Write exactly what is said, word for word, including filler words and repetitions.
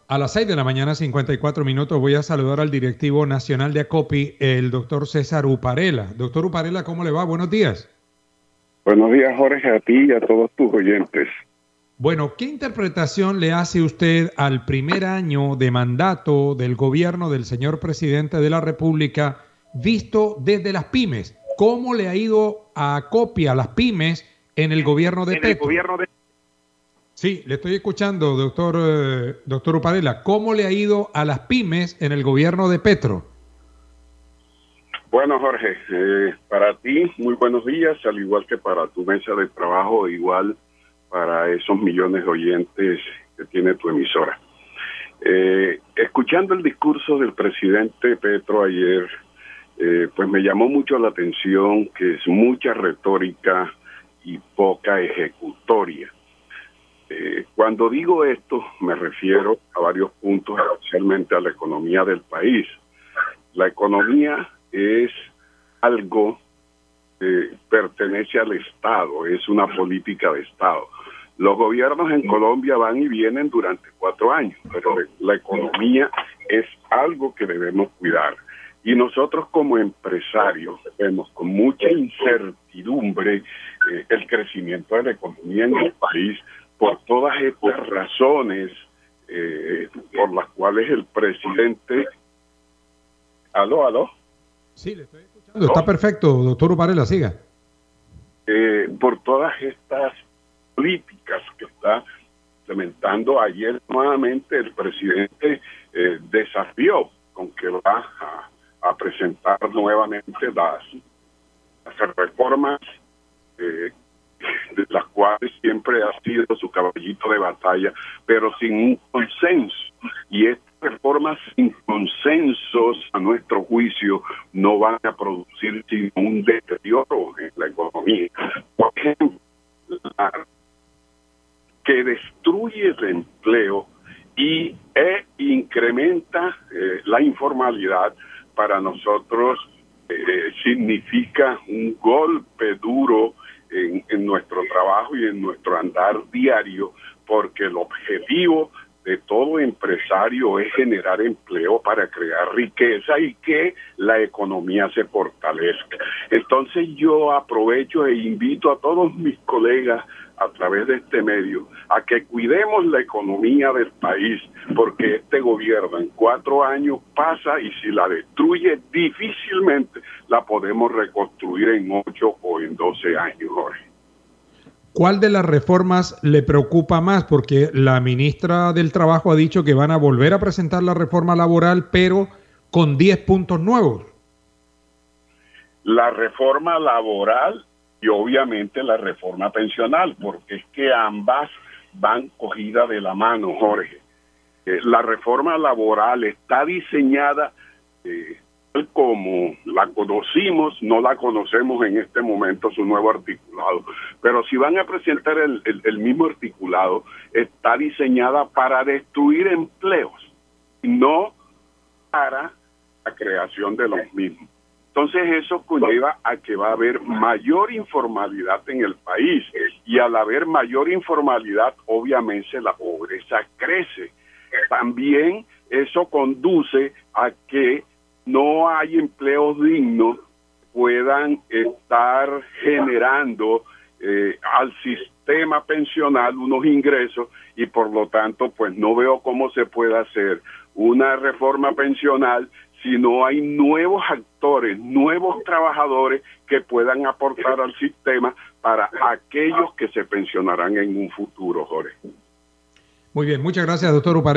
A las seis de la mañana, cincuenta y cuatro minutos, voy a saludar al directivo nacional de ACOPI, el doctor César Uparela. Doctor Uparela, ¿cómo le va? Buenos días. Buenos días, Jorge, a ti y a todos tus oyentes. Bueno, ¿qué interpretación le hace usted al primer año de mandato del gobierno del señor presidente de la República visto desde las pymes? ¿Cómo le ha ido a ACOPI, a las pymes, en el gobierno de en Petro? El gobierno de... Sí, le estoy escuchando, doctor, eh, doctor Uparela. ¿Cómo le ha ido a las pymes en el gobierno de Petro? Bueno, Jorge, eh, para ti, muy buenos días, al igual que para tu mesa de trabajo, igual para esos millones de oyentes que tiene tu emisora. Eh, escuchando el discurso del presidente Petro ayer, eh, pues me llamó mucho la atención que es mucha retórica y poca ejecutoria. Eh, cuando digo esto, me refiero a varios puntos, especialmente a la economía del país. La economía es algo que pertenece al Estado, es una política de Estado. Los gobiernos en Colombia van y vienen durante cuatro años, pero la economía es algo que debemos cuidar. Y nosotros como empresarios vemos con mucha incertidumbre eh, el crecimiento de la economía en el país, por todas estas razones eh, por las cuales el presidente... ¿Aló, aló? Sí, le estoy escuchando. ¿Aló? Está perfecto, doctor Uparela, siga. Eh, por todas estas políticas que está implementando ayer nuevamente el presidente eh, desafió con que va a, a presentar nuevamente las, las reformas eh, de las cuales siempre ha sido su caballito de batalla, pero sin un consenso. Y estas reformas sin consensos, a nuestro juicio, no van a producir sino un deterioro en la economía. Por ejemplo, la, que destruye el empleo y e incrementa eh, la informalidad, para nosotros eh, significa un golpe duro En, en nuestro trabajo y en nuestro andar diario, porque el objetivo de todo empresario es generar empleo para crear riqueza y que la economía se fortalezca. Entonces yo aprovecho e invito a todos mis colegas a través de este medio a que cuidemos la economía del país, porque este gobierno en cuatro años pasa y si la destruye difícilmente la podemos reconstruir en ocho o en doce años, Jorge. ¿Cuál de las reformas le preocupa más? Porque la ministra del Trabajo ha dicho que van a volver a presentar la reforma laboral, pero con diez puntos nuevos. La reforma laboral y obviamente la reforma pensional, porque es que ambas van cogidas de la mano, Jorge. Eh, la reforma laboral está diseñada eh, como la conocimos, no la conocemos en este momento su nuevo articulado, pero si van a presentar el, el, el mismo articulado, está diseñada para destruir empleos, no para la creación de los mismos. Entonces eso conlleva a que va a haber mayor informalidad en el país, y al haber mayor informalidad obviamente la pobreza crece. También eso conduce a que no hay empleos dignos puedan estar generando eh, al sistema pensional unos ingresos, y por lo tanto pues no veo cómo se puede hacer una reforma pensional si no hay nuevos actores, nuevos trabajadores que puedan aportar al sistema para aquellos que se pensionarán en un futuro, Jorge. Muy bien, muchas gracias, doctor Uparela.